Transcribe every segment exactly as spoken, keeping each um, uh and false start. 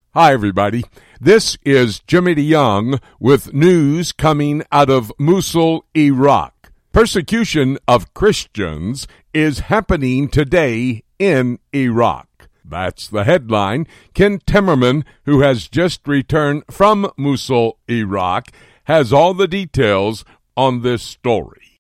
Hi, everybody. This is Jimmy DeYoung with news coming out of Mosul, Iraq. Persecution of Christians is happening today in Iraq. That's the headline. Ken Timmerman, who has just returned from Mosul, Iraq, has all the details on this story.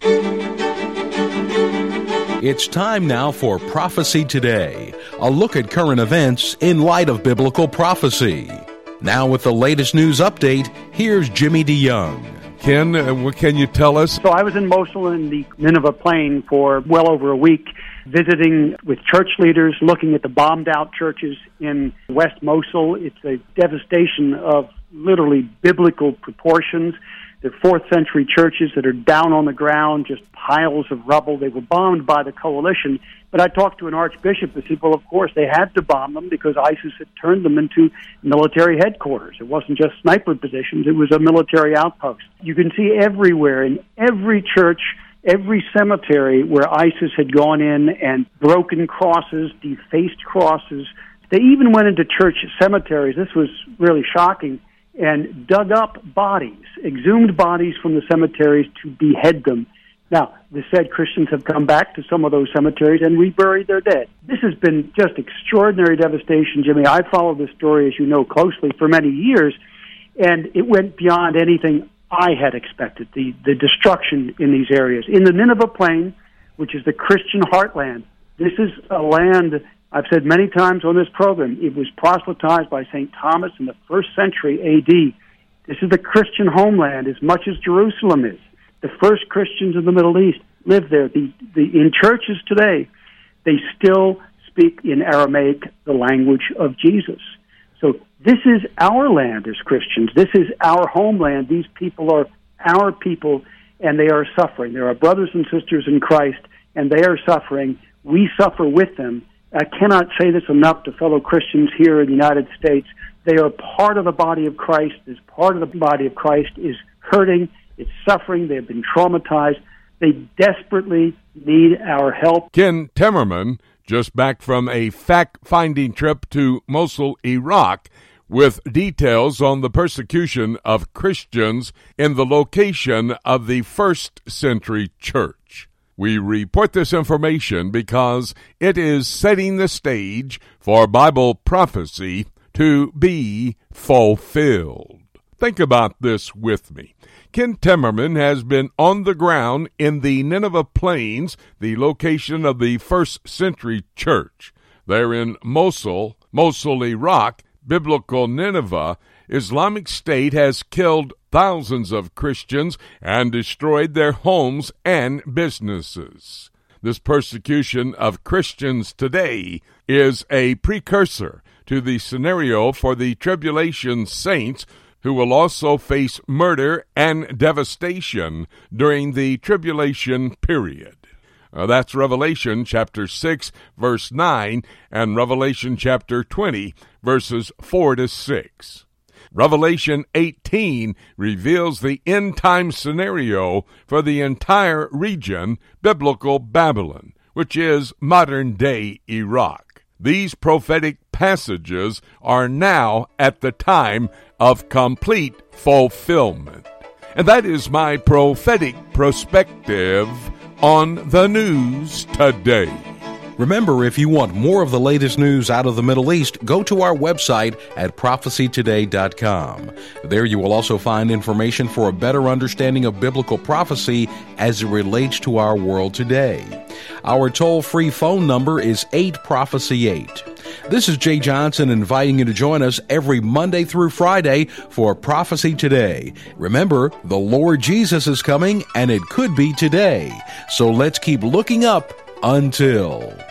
It's time now for Prophecy Today, a look at current events in light of biblical prophecy. Now with the latest news update, here's Jimmy DeYoung. Ken, uh, what can you tell us? So I was in Mosul in the Nineveh Plain for well over a week, visiting with church leaders, looking at the bombed-out churches in West Mosul. It's a devastation of literally biblical proportions. They're fourth century churches that are down on the ground, just piles of rubble. They were bombed by the coalition. But I talked to an archbishop and said, well, of course, they had to bomb them because ISIS had turned them into military headquarters. It wasn't just sniper positions. It was a military outpost. You can see everywhere, in every church, every cemetery where ISIS had gone in and broken crosses, defaced crosses. They even went into church cemeteries. This was really shocking. And dug up bodies, exhumed bodies from the cemeteries to behead them. Now, the said Christians have come back to some of those cemeteries and reburied their dead. This has been just extraordinary devastation, Jimmy. I followed this story, as you know, closely for many years, and it went beyond anything I had expected, the, the destruction in these areas. In the Nineveh Plain, which is the Christian heartland, this is a land, I've said many times on this program, it was proselytized by Saint Thomas in the first century A D. This is the Christian homeland as much as Jerusalem is. The first Christians in the Middle East lived there. The, the, in churches today, they still speak in Aramaic, the language of Jesus. So this is our land as Christians. This is our homeland. These people are our people, and they are suffering. They are brothers and sisters in Christ, and they are suffering. We suffer with them. I cannot say this enough to fellow Christians here in the United States. They are part of the body of Christ. This part of the body of Christ is hurting. It's suffering. They have been traumatized. They desperately need our help. Ken Timmerman, just back from a fact-finding trip to Mosul, Iraq, with details on the persecution of Christians in the location of the first century church. We report this information because it is setting the stage for Bible prophecy to be fulfilled. Think about this with me. Ken Timmerman has been on the ground in the Nineveh Plains, the location of the first century church. There in Mosul, Mosul, Iraq, biblical Nineveh, Islamic State has killed thousands of Christians and destroyed their homes and businesses. This persecution of Christians today is a precursor to the scenario for the tribulation saints who will also face murder and devastation during the tribulation period. Uh, that's Revelation chapter six, verse nine, and Revelation chapter twenty, verses four to six. Revelation eighteen reveals the end-time scenario for the entire region, biblical Babylon, which is modern-day Iraq. These prophetic passages are now at the time of complete fulfillment. And that is my prophetic perspective on the news today. Remember, if you want more of the latest news out of the Middle East, go to our website at prophecy today dot com. There you will also find information for a better understanding of biblical prophecy as it relates to our world today. Our toll-free phone number is eight prophecy eight. This is Jay Johnson inviting you to join us every Monday through Friday for Prophecy Today. Remember, the Lord Jesus is coming, and it could be today. So let's keep looking up until...